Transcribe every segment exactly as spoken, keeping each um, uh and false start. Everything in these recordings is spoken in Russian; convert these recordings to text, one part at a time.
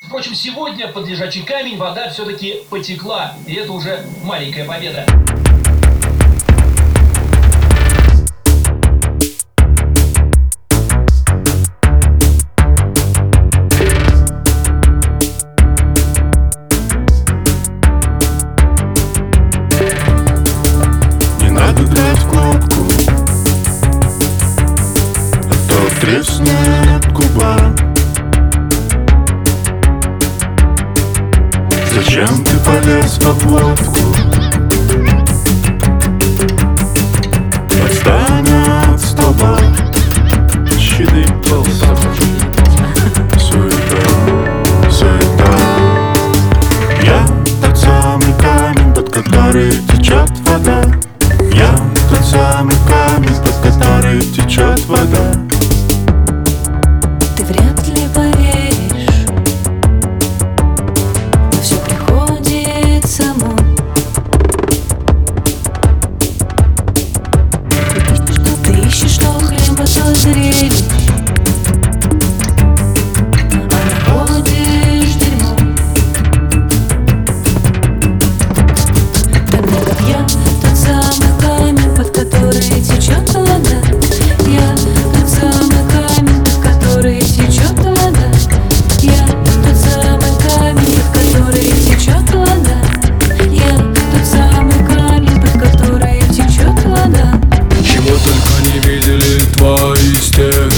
Впрочем, сегодня под лежачий камень вода все-таки потекла, и это уже маленькая победа. Не надо драть кнопку, а то треснет губа. Зачем ты полез в обводку? Отстань от столба. Щиты ползут. Суета, суета. Я тот самый камень, под который течет вода. Я тот самый камень, под который течет вода. Ты вряд ли поверишь, но все приходит само. Ты ищешь, что хлеба созрели, а находишь дерьмо. Тогда как я тот самый камень, под который течет вода. Я тот самый камень, под который течет вода. Я тот самый камень, под который течет вода. Я тот самый камень, под который течет вода. Чего только не видели твои стены.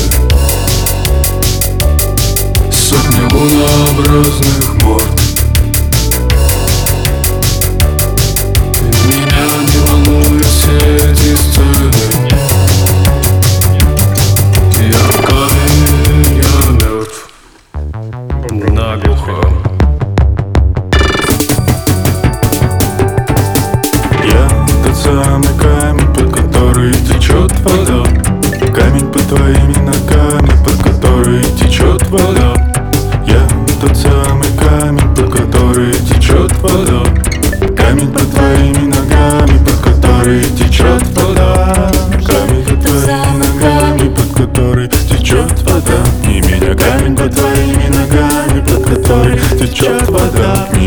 Сотни лунообразных морд. Меня не волнуют все эти сцены. Я камень, я мертв. Наглухо. Я тот самый камень, под который течет вода. Камень под твоими ногами, под который течет вода. Я тот самый камень, под который течет вода. Камень под твоими ногами, под который течет вода. Камень под твоими ногами, под который течет вода. И меня камень под твоими ногами, под который течет вода.